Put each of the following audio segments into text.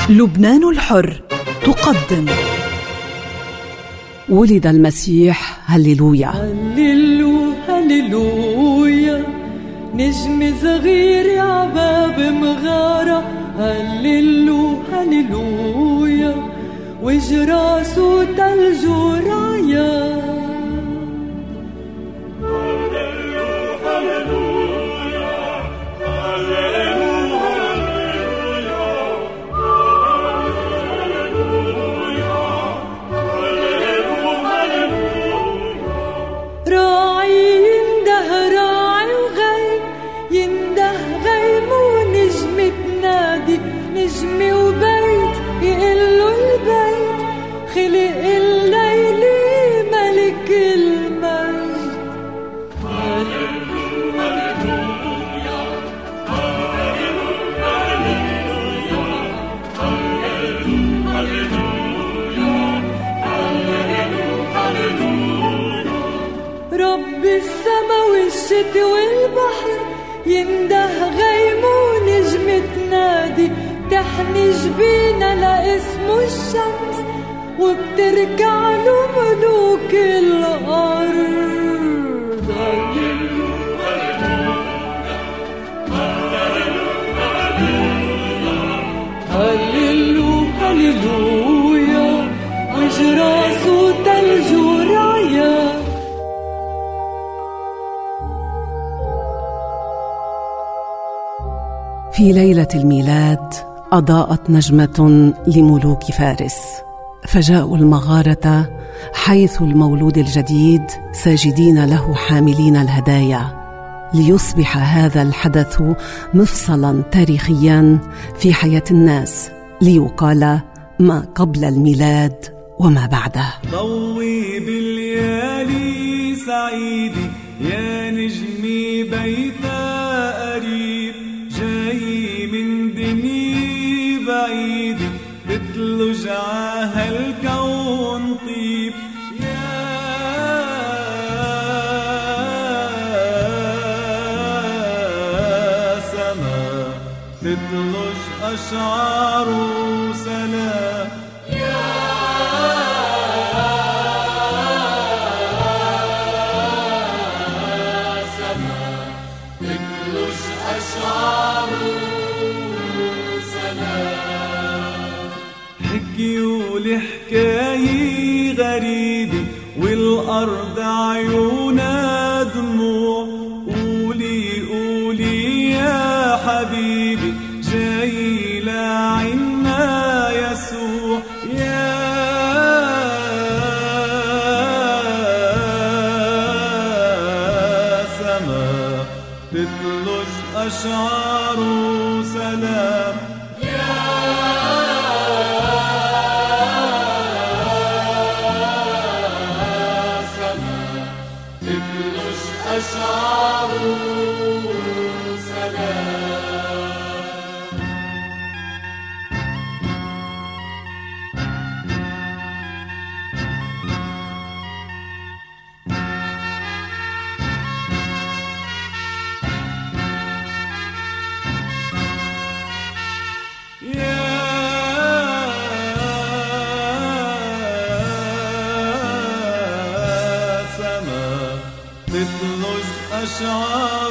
لبنان الحر تقدم ولد المسيح هللويا. هللو هللويا، نجم صغير عباب مغارة. هللو هللويا، وجراسه تلج ورعيا. نجمي وبيت يقلو البيت، خلق الليل ملك المجد. هللويا هللويا هللويا هللويا هللويا. رب السما والشتي والبحر ينده غيمه ونجم تنادي. تحني جبينا لاسمه الشمس وبتركع له ملوك الأرض. هللويا هللويا هللويا، وجراسه تلج ورعيا. في ليلة الميلاد أضاءت نجمة لملوك فارس، فجاءوا المغارة حيث المولود الجديد ساجدين له حاملين الهدايا، ليصبح هذا الحدث مفصلا تاريخيا في حياة الناس، ليقال ما قبل الميلاد وما بعده. ضوي بالليالي سعيدي يا نجمي بيتا قريب، جاي من دنيا بعيدة بتلج عهالكون طيب. يا سما تتلج أشعار وسلام. يا سما تتلج أشعار وسلام. حكيوا لي حكاية غريبة والأرض عيونها دموع. قولي قولي يا حبيبي جاي لعنا يسوع. يا سما تتلج أشعار وسلام. أشعار سلام. يا سما تتلج أشعار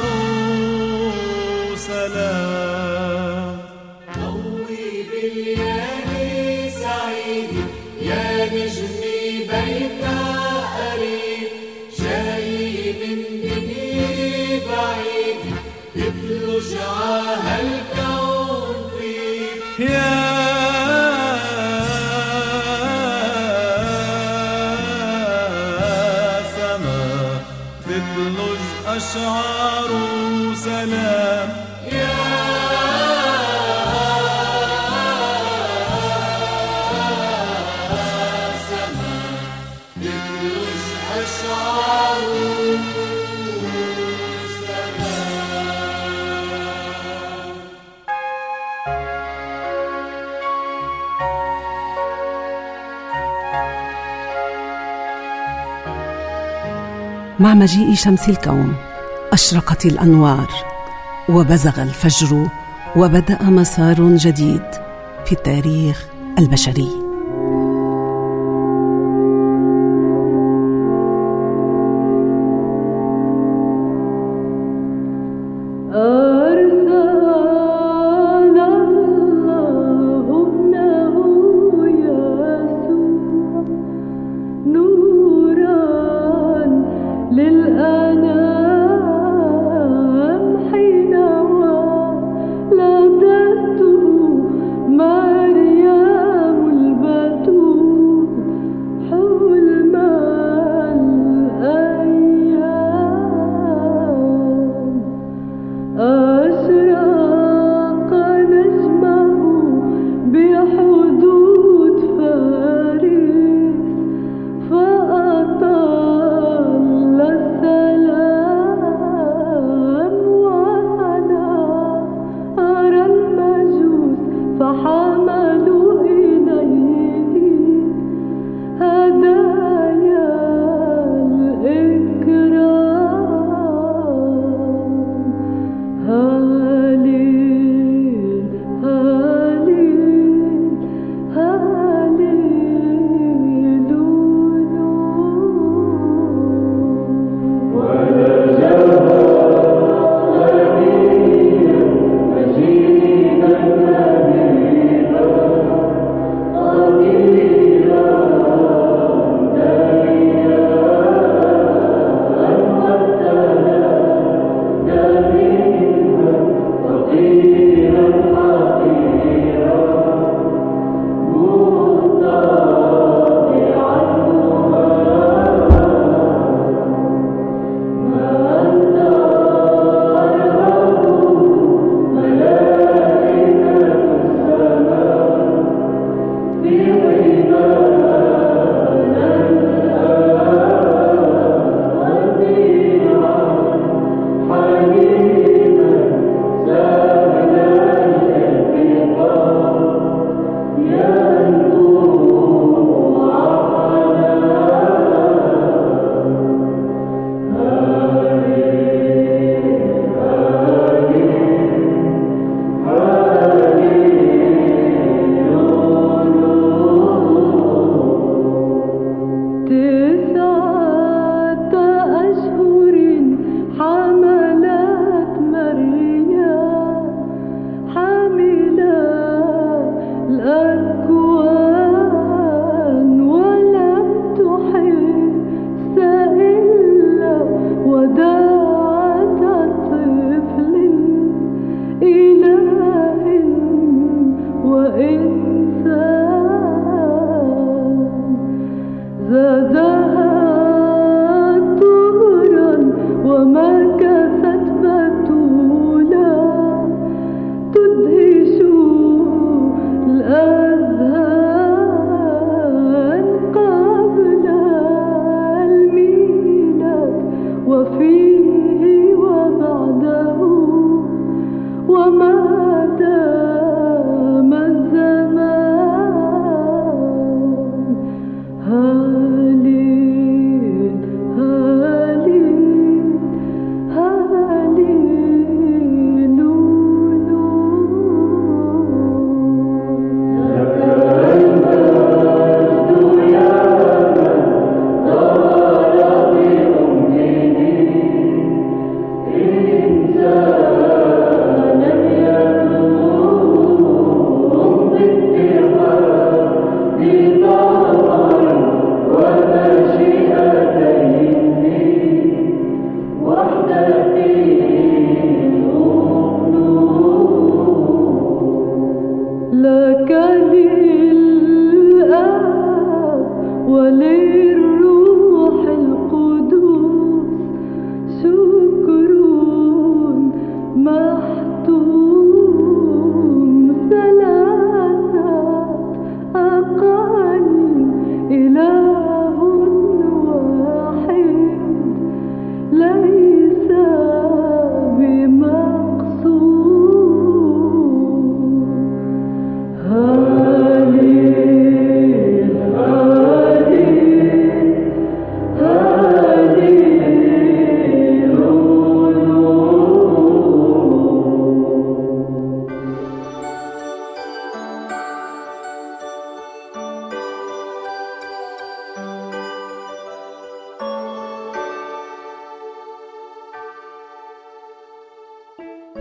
سلام. ضوي بالليالي سعيدي يا نجمي بيتا قريب، جاي من دنيا بعيد تتلج عهالكون طيب. يا سما تتلج أشعار وسلام. يا سما تتلج أشعار وسلام. مع مجيء شمس الكون أشرقت الأنوار وبزغ الفجر وبدأ مسار جديد في التاريخ البشري.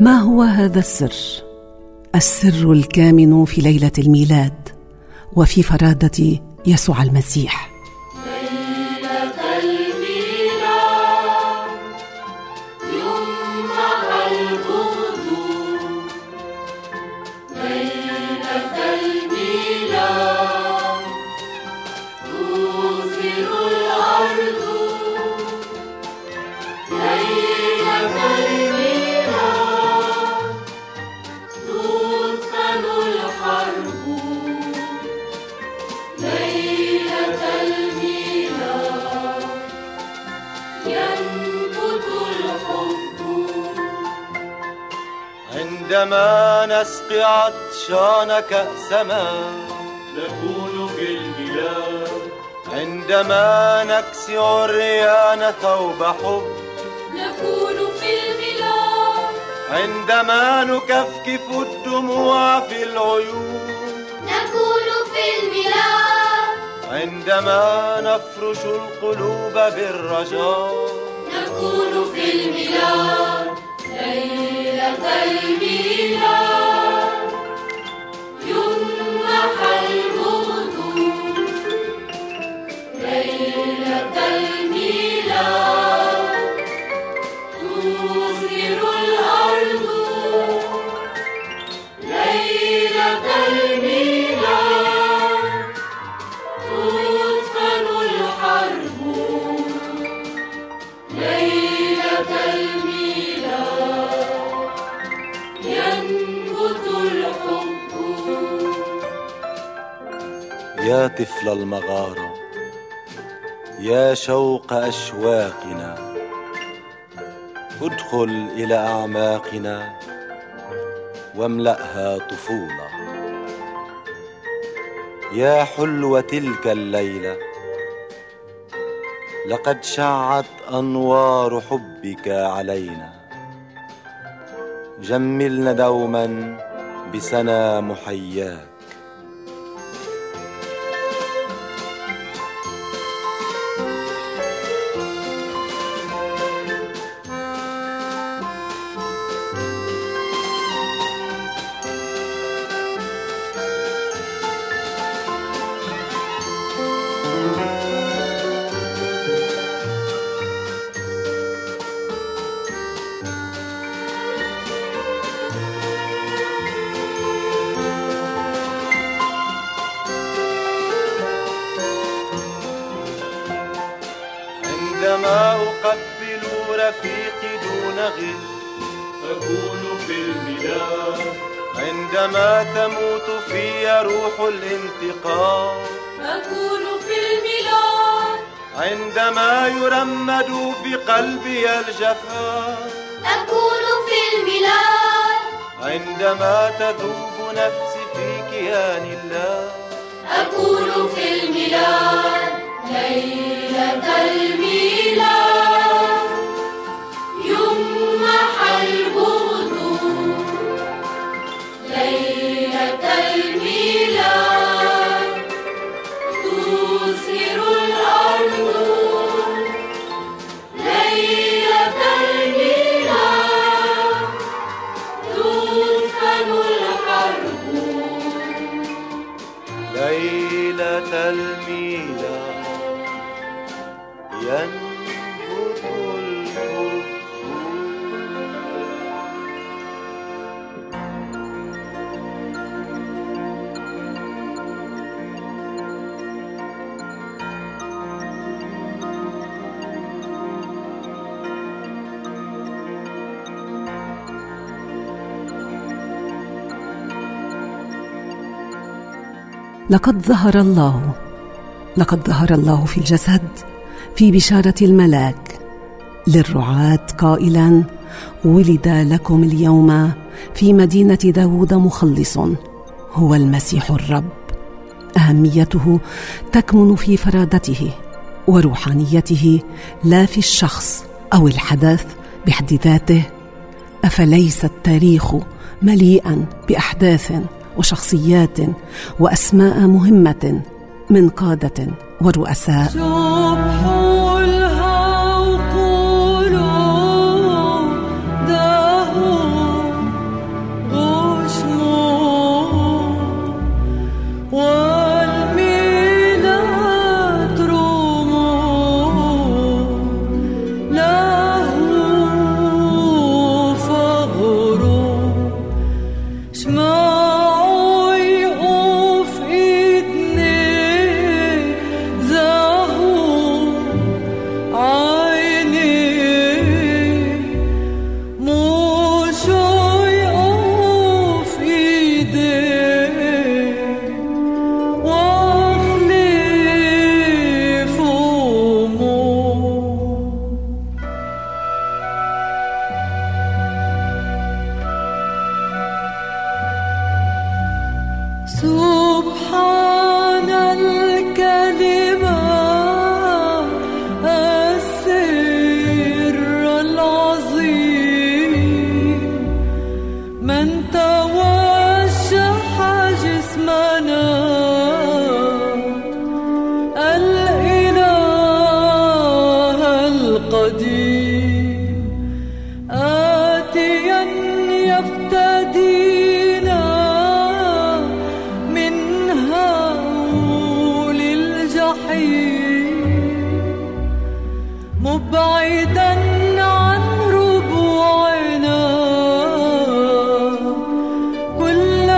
ما هو هذا السر؟ السر الكامن في ليلة الميلاد وفي فرادة يسوع المسيح. عندما نسقي عطشان كأس ماء نكون في الميلاد، عندما نكسي عريان ثوب حب نكون في الميلاد، عندما نكفكف الدموع في العيون نكون في الميلاد، عندما نفرش القلوب بالرجاء نكون في الميلاد. ليلة الميلاد يمنح الهدوء، ليلة الميلاد تزهر الأرض، ليلة الميلاد تدفن الحرب، ليلة الميلاد ينبت الحب. يا طفل المغارة، يا شوق أشواقنا، ادخل إلى أعماقنا واملأها طفولة. يا حلوة تلك الليلة، لقد شعت أنوار حبك علينا، جملنا دوما بسنا محياك. عندما أقبل رفيقي دون غل أكون في الميلاد، عندما تموت في روح الانتقام أكون في الميلاد، عندما يرمد في قلبي الجفاء أكون في الميلاد، عندما تذوب نفسي في كيان الله أكون في الميلاد. ليلة الميلاد يمنح الهدوء، ليلة الميلاد تزهر الأرض، ليلة الميلاد تدفن الحرب، ليلة الميلاد ينبت الحب. لقد ظهر الله في الجسد في بشارة الملاك للرعاة قائلا: ولد لكم اليوم في مدينة داود مخلص هو المسيح الرب. أهميته تكمن في فرادته وروحانيته، لا في الشخص أو الحدث بحد ذاته. أفليس التاريخ مليئا بأحداث وشخصيات وأسماء مهمة من قادة ورؤساء؟ سبحان الكلمة السر العظيم من توشح جسمنا الإله القديم آتيا يفتدينا من هول الجحيم مبعدا عن ربوعنا كل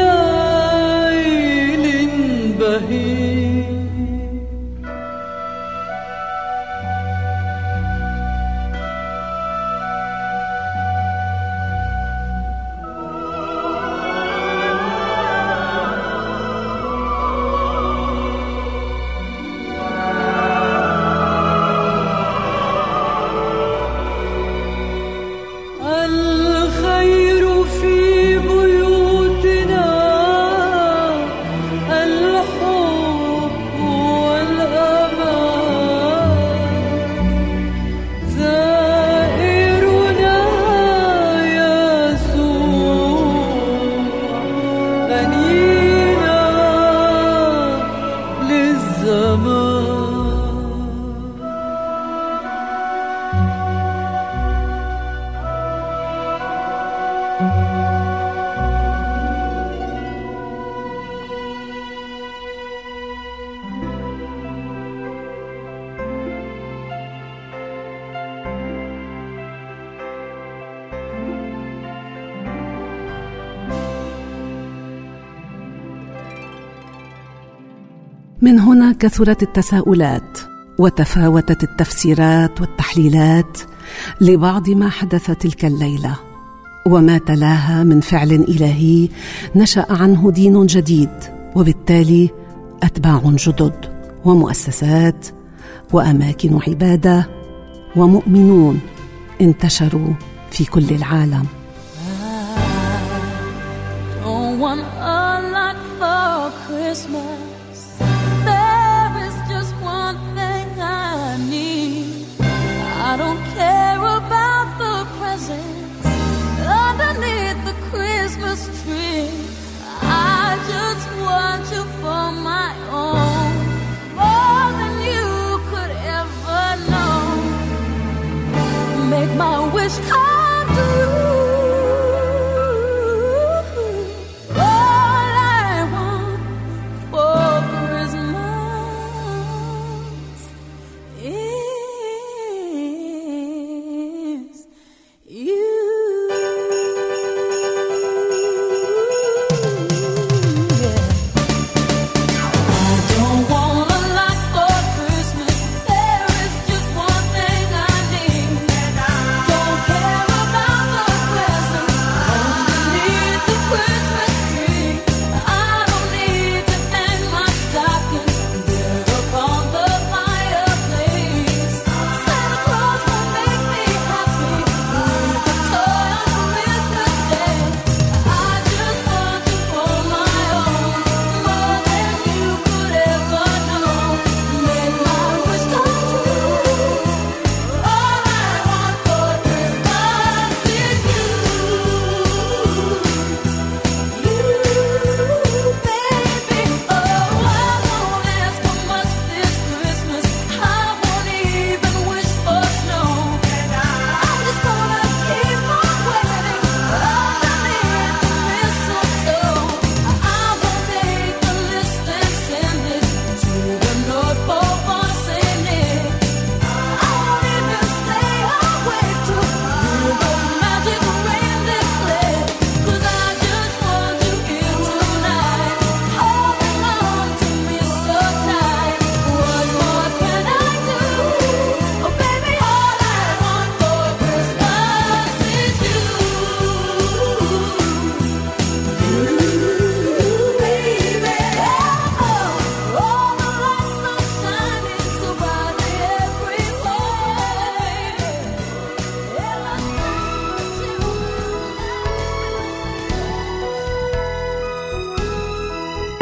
ليل بهيم. الخير في بيوتنا الحب والأمان زائرنا يسوع غنينا للزمان. من هنا كثرت التساؤلات وتفاوتت التفسيرات والتحليلات لبعض ما حدث تلك الليلة وما تلاها من فعل إلهي نشأ عنه دين جديد، وبالتالي أتباع جدد ومؤسسات وأماكن عبادة ومؤمنون انتشروا في كل العالم. I don't care about the presents underneath the Christmas tree. I just want you for my own, more than you could ever know. Make my wish come true. All I want for Christmas is you. I don't want a lot for Christmas. There is just one thing I need. Don't care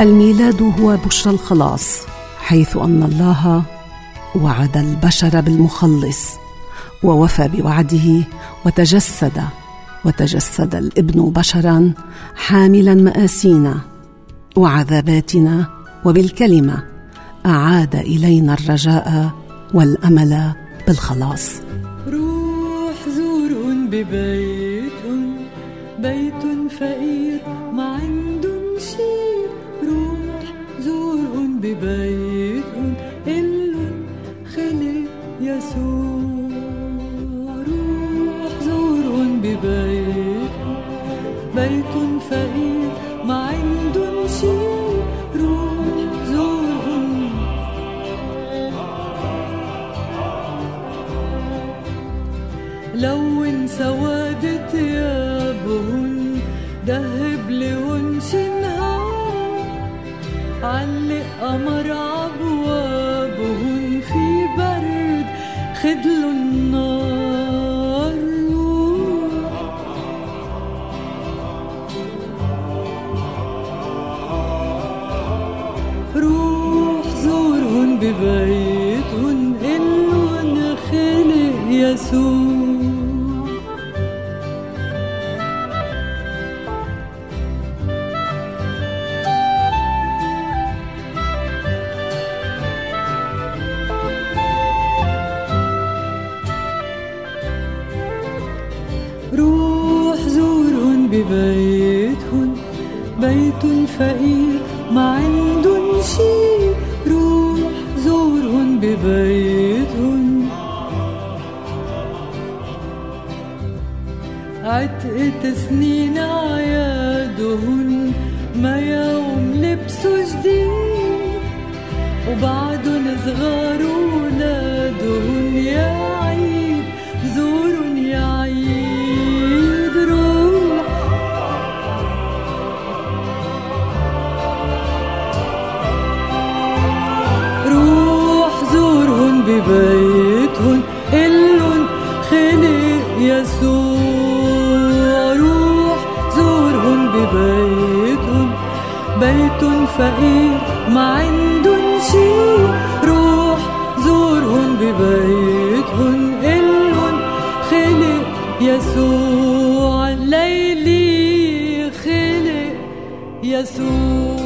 الميلاد هو بشرى الخلاص، حيث أن الله وعد البشر بالمخلص ووفى بوعده وتجسد الابن بشرا حاملا مآسينا وعذاباتنا، وبالكلمة أعاد إلينا الرجاء والأمل بالخلاص. روح زور ببيت فقير ما عندن شي، روح زور ببيت إلن خلق يسوع، روح زور ببيت فقير ما عندن شي، روح زورهم. لون سواد ثيابهن، دهب لهن شنهار، علق قمر عبوابهن، في برد خدلن النار. روح زورهن ببيتهن، إلهن خلق يسوع. روح زورهن ببيتهن، بيت فقير ما عندن شي، روح زورهن ببيتهن. عتقت سنين عيادهن، ما يوم لبسوا جديد، وبعدن صغار ولادهن، يا عيد زورن يا عيد. ببيتهن إلن خلق يسوع، روح زورهن ببيتهن، بيت فقير ما عندن شي، روح زورهن ببيتهن، إلن خلق يسوع. ليلي خلق يسوع.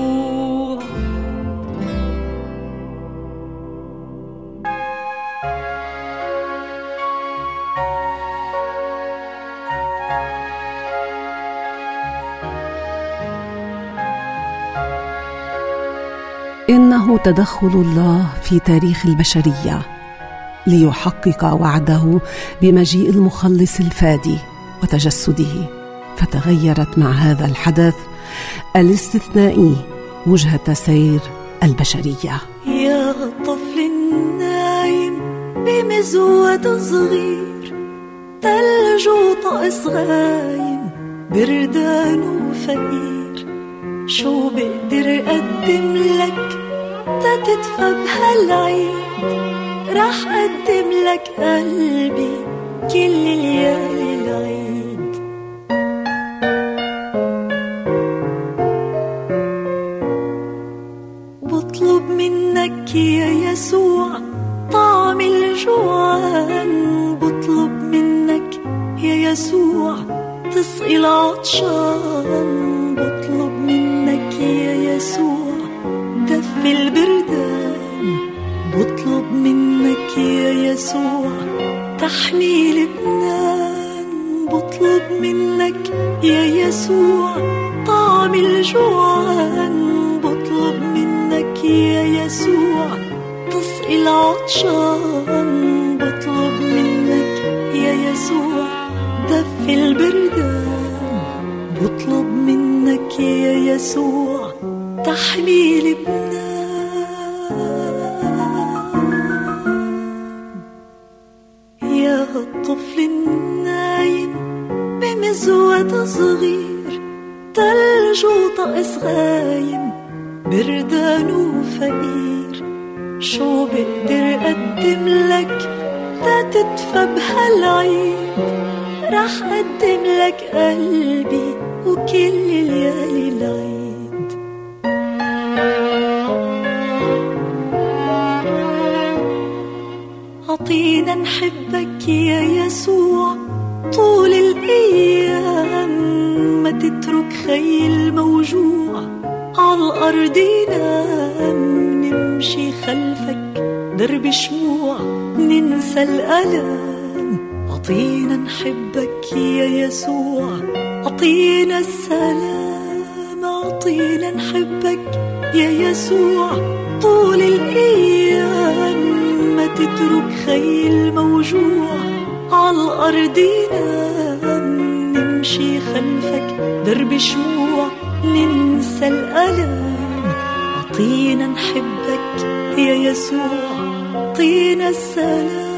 إنه تدخل الله في تاريخ البشرية ليحقق وعده بمجيء المخلص الفادي وتجسده، فتغيرت مع هذا الحدث الاستثنائي وجهة سير البشرية. يا طفل النايم بمزود صغير، تلج وطقس غايم، بردان وفقير، شو بقدر أقدم لك تتدفى بهالعيد؟ رح أقدم لك قلبي كل ليالي العيد. بطلب منك يا يسوع طعم الجوعان، بطلب منك يا يسوع تسقي العطشان، بطلب منك يا يسوع دفي البردان، بطلب منك يا يسوع تحمي لبنان، بطلب منك يا يسوع طعم الجوعان، بطلب منك يا يسوع تسقي العطشان، بطلب منك يا يسوع دفي البردان، بطلب منك يا يسوع تحمي لبنان. يا الطفل النايم بمزود صغير، تلج وطقس غايم، بردان وفقير، شو بقدر أقدم لك تتدفى بهالعيد؟ رح أقدم لك قلبي وكل ليالي العيد. أعطينا نحبك يا يسوع طول الأيام، ما تترك خيل موجوع عالأرض ينام. نمشي خلفك درب شموع ننسى الألم. أعطينا نحبك يا يسوع، أعطينا السلام. أعطينا نحبك يا يسوع طول الأيام، ما تترك خيل موجوع عالأرض ينام. نمشي خلفك درب شموع ننسى الألم. أعطينا نحبك يا يسوع، أعطينا السلام.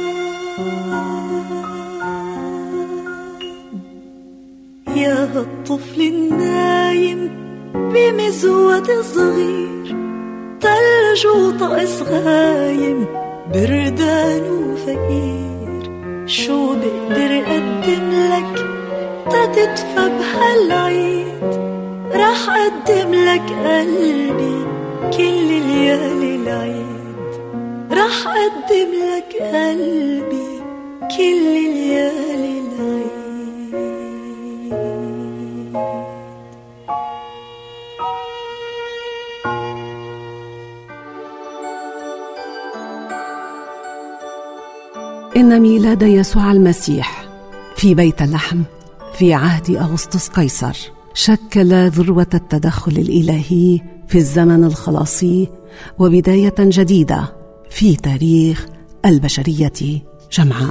يا الطفل النايم بمزود صغير، تلج وطقس غايم بردان وفقير. شو بقدر أقدم لك تتدفى بهالعيد؟ رح أقدم لك قلبي كل ليالي العيد. رح أقدم لك قلبي كل ليالي العيد. إن ميلاد يسوع المسيح في بيت اللحم في عهد أغسطس قيصر شكل ذروة التدخل الإلهي في الزمن الخلاصي وبداية جديدة في تاريخ البشرية جمعاء.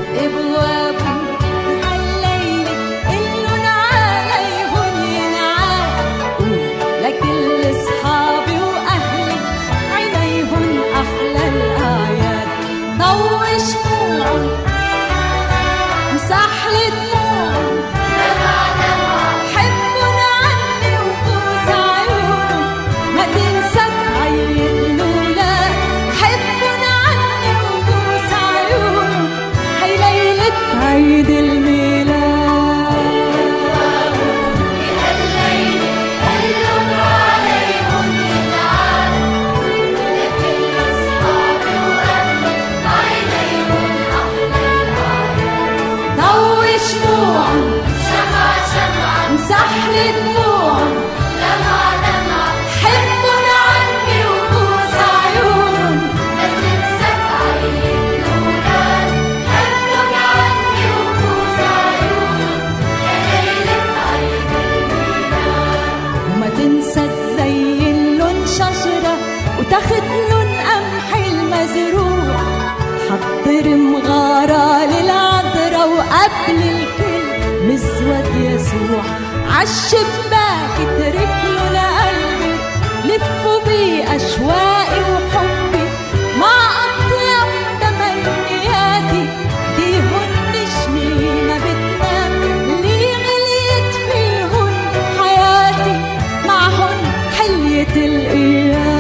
تاخدلن قمح المزروع، حضر مغارة للعذرة وقبل الكل مزود يسوع. عالشباك تركلن قلبي لفوا بيه أشواقي وحبي، مع أطيب تمنياتي ديهن نجمي ما بتنام. اللي غليت فيهن حياتي معهن حلية الأيام.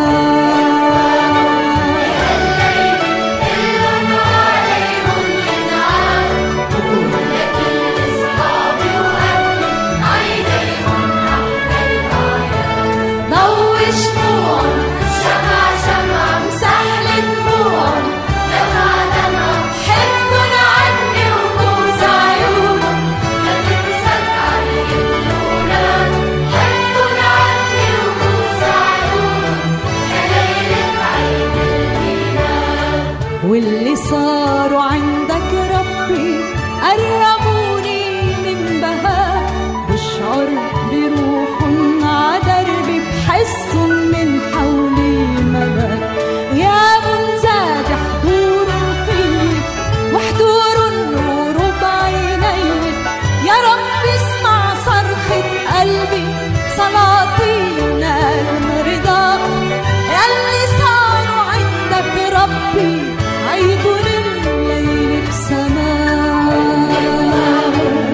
واللي صاروا عندك ربي قربوني من بهاء، بشعر بروح عدربي بحس من حولي ملاك. غياب زاد حضور فيك وحضور النور بعينيك، يا رب اسمع صرخة قلبي صلاتينا المرضى. يلي صاروا عندك ربي عيدون الليل بسماء.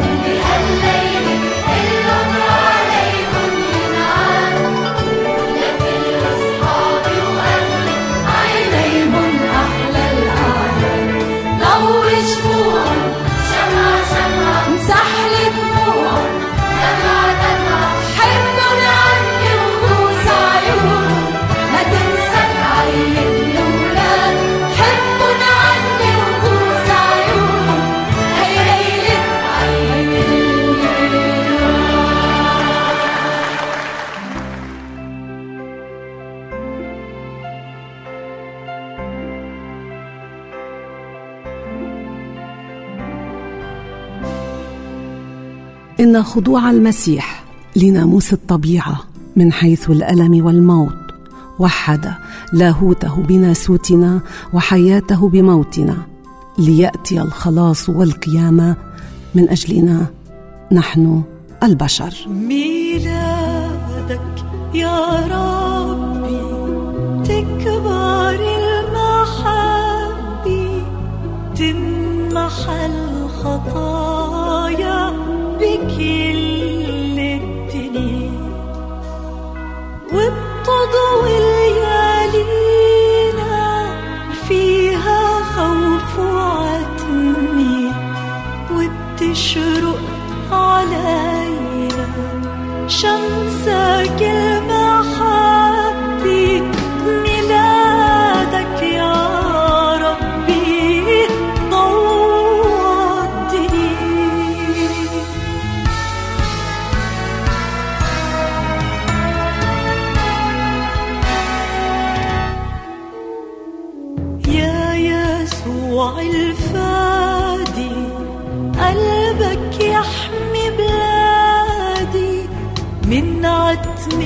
بهالليل اللهم عليهم ينعاد، إن خضوع المسيح لناموس الطبيعة من حيث الألم والموت وحد لاهوته بناسوتنا وحياته بموتنا ليأتي الخلاص والقيامة من أجلنا نحن البشر. ميلادك يا ربي تكبر المحبة، تمحى الخطايا بكل الدنيا، وبتضوي ليالينا فيها خوف وعتمي، وبتشرق علينا شمسك المحبة. ميلادك يا ربي ضوء الدنيا. يا يسوع الفادي قلبك يحمي بلادي من عتم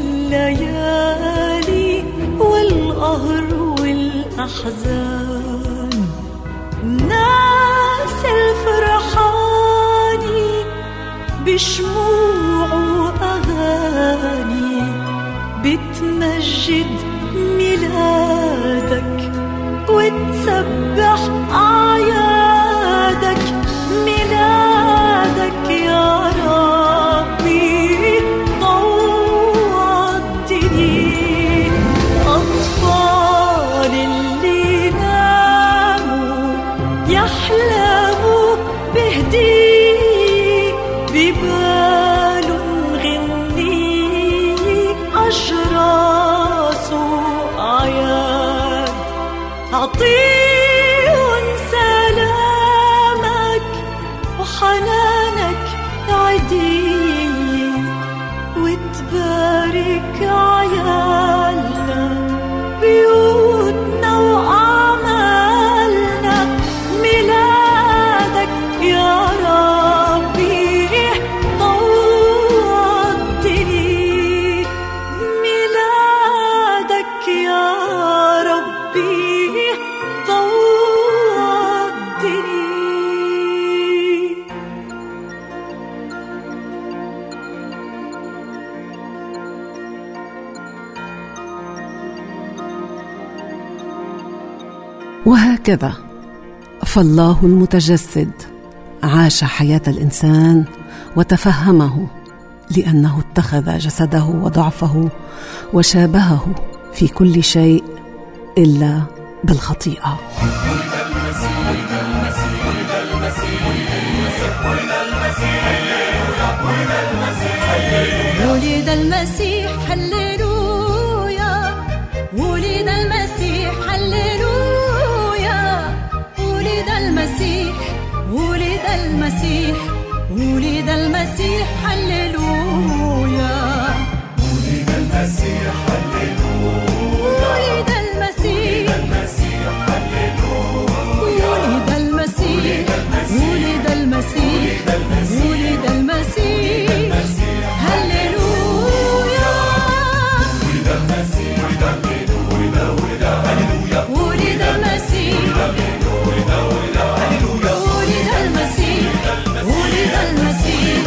الليالي والقهر والأحزان. الناس الفرحاني بشموع وأغاني بتمجد ميلادك وتسبح أعيادك. ميلادك يا ربي ضوء الدنيا. أطفال اللي ناموا يحلموا بهديك، ببال غني أجراس وأعياد. أعطيهم سلامك وحنانك عدي، وتبارك عيالنا بيوتنا وأعمالنا. ميلادك يا ربي ضوء الدنيا. ميلادك يا ربي ضوء الدنيا. وهكذا فالله المتجسد عاش حياة الإنسان وتفهمه، لأنه اتخذ جسده وضعفه وشابهه في كل شيء إلا بالخطيئة. ولد المسيح هللويا، ولد المسيح هللويا، ولد المسيح، ولد المسيح، ولد المسيح هللويا، ولد المسيح هللويا، ولد المسيح، ولد المسيح، ولد المسيح، ولد المسيح هللويا، ولد المسيح ولد المسيح، ولد المسيح، ولد المسيح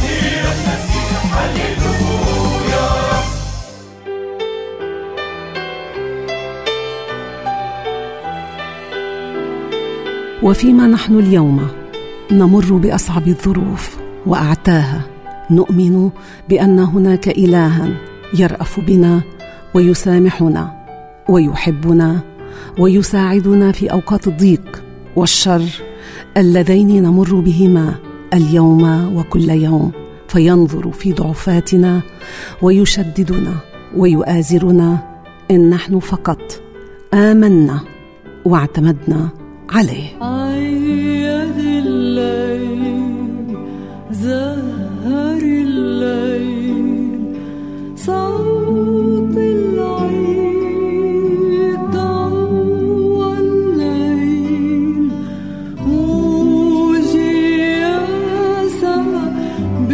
وفيما نحن اليوم نمر بأصعب الظروف وأعتاها، نؤمن بأن هناك إلها يرأف بنا ويسامحنا ويحبنا ويساعدنا في أوقات الضيق والشر اللذين نمر بهما اليوم وكل يوم، فينظر في ضعفاتنا ويشددنا ويؤازرنا إن نحن فقط آمنا واعتمدنا عليه. عيد الليل، زهر الليل، صوت العيد ضوى الليل، موجي يا سما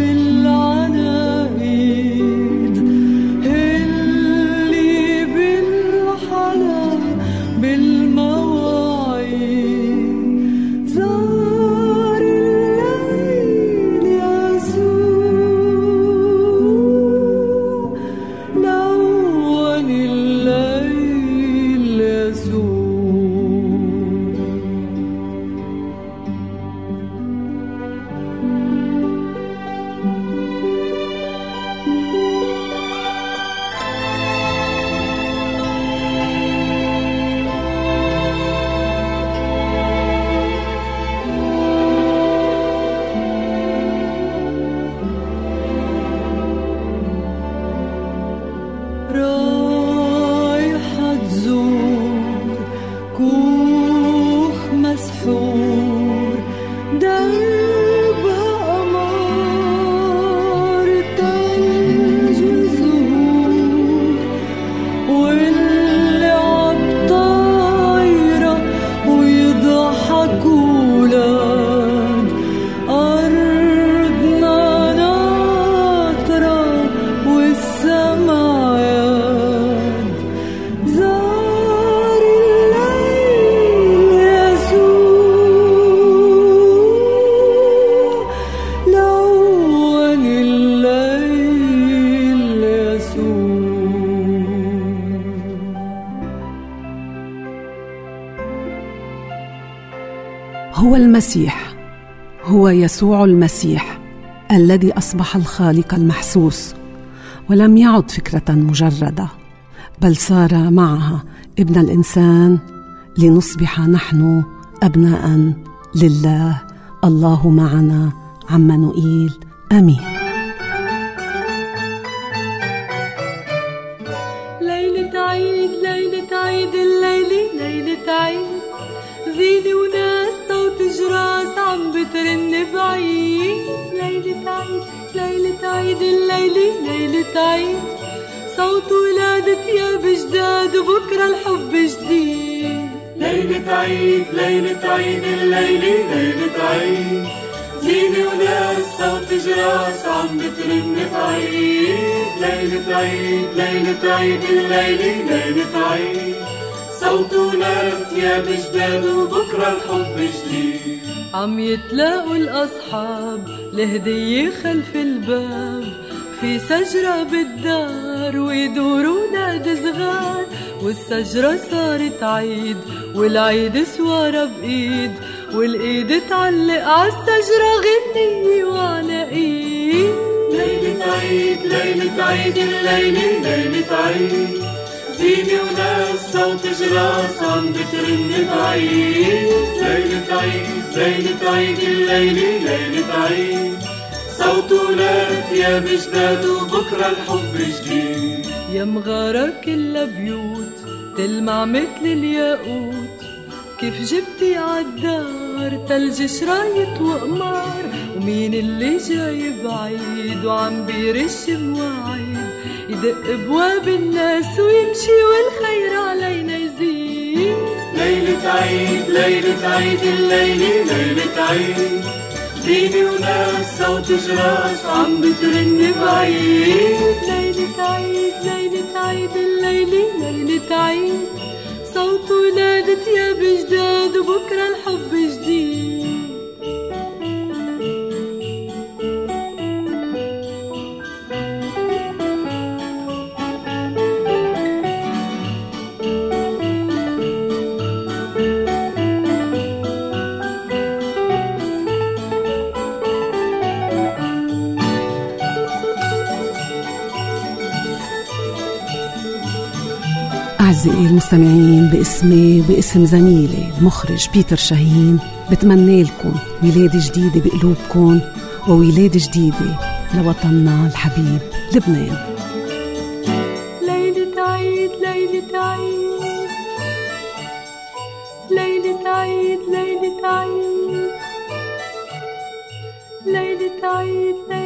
رايحة تزور كوخ مسحور دربها قمر تلج وزهور واللي عالطايرة ويضحك ولاد أرضنا ناطرة والسمايات زار الليل يسوع لون الليل يسوع. هو المسيح، هو يسوع المسيح الذي أصبح الخالق المحسوس، ولم يعد فكرة مجردة، بل صار معها ابن الإنسان لنصبح نحن أبناء لله. الله معنا عمانوئيل. آمين. ليلة عيد ليلة عيد الليلة ليلة عيد زينة وناس صوت جراس عم بترن بعيد. ليلة عيد ليلة عيد الليلة ليلة عيد صوت ولادة ثياب جداد وبكرة الحب جديد. ليلة عيد ليلة عيد الليلة ليلة عيد زينة وناس صوت جراس عم بترن بعيد. ليلة عيد ليلة عيد الليلة ليلة عيد صوت ولاد ثياب جداد وبكرة الحب جديد. عم يتلاقوا الأصحاب لهدية خلف الباب في شجرة بالدار ويدوروا نادي صغار والشجرة صارت عيد والعيد سوارة بإيد والإيد تعلق عالشجرة غنية وعلى إيد. ليلة عيد ليلة عيد الليلة ليلة عيد زينة وناس صوت جراس عم بترن بعيد. ليلة عيد ليلة عيد الليلة ليلة عيد صوت ولاد ثياب جداد وبكرة الحب جديد. يا مغارة كلها بيوت تلمع مثل الياقوت كيف جبتي عالدار تلج شرايط وقمار ومين اللي جاي بعيد وعم بيرش مواعيد يدق بواب الناس ويمشي والخير علينا يزيد. ليلة عيد ليلة عيد الليلة ليلة عيد زينة وناس صوت جراس عم بترن بعيد. ليلة عيد ليلة عيد الليلة ليلة عيد صوت ولادة ثياب جداد وبكرة الحب جديد. أعزائي المستمعين، باسمي وباسم زميلي المخرج بيتر شاهين بتمنى لكم ولادة جديدة بقلوبكم وولادة جديدة لوطننا الحبيب لبنان. ليلة عيد ليلة عيد ليلة عيد ليلة عيد ليلة عيد